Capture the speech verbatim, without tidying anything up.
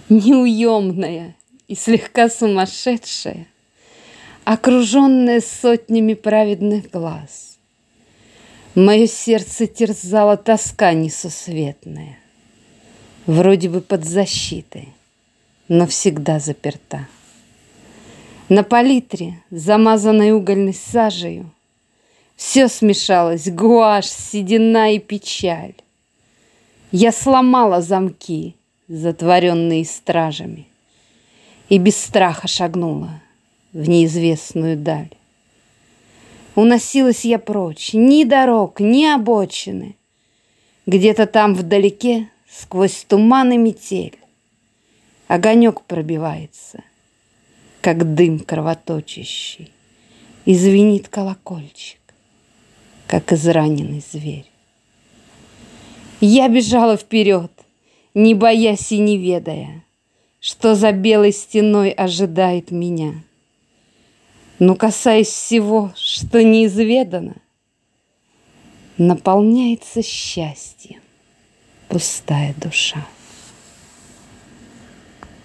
неуемная и слегка сумасшедшая, окруженная сотнями праведных глаз. Мое сердце терзала тоска несусветная, вроде бы под защитой, но всегда заперта. На палитре, замазанной угольной сажею, все смешалось: гуашь, седина и печаль. Я сломала замки, затворенные стражами, и без страха шагнула в неизвестную даль. Уносилась я прочь, ни дорог, ни обочины. Где-то там вдалеке, сквозь туман и метель, огонек пробивается, как дым кровоточащий, и звенит колокольчик, как израненный зверь. Я бежала вперед, не боясь и не ведая, что за белой стеной ожидает меня. Но касаясь всего, что неизведано, наполняется счастьем пустая душа.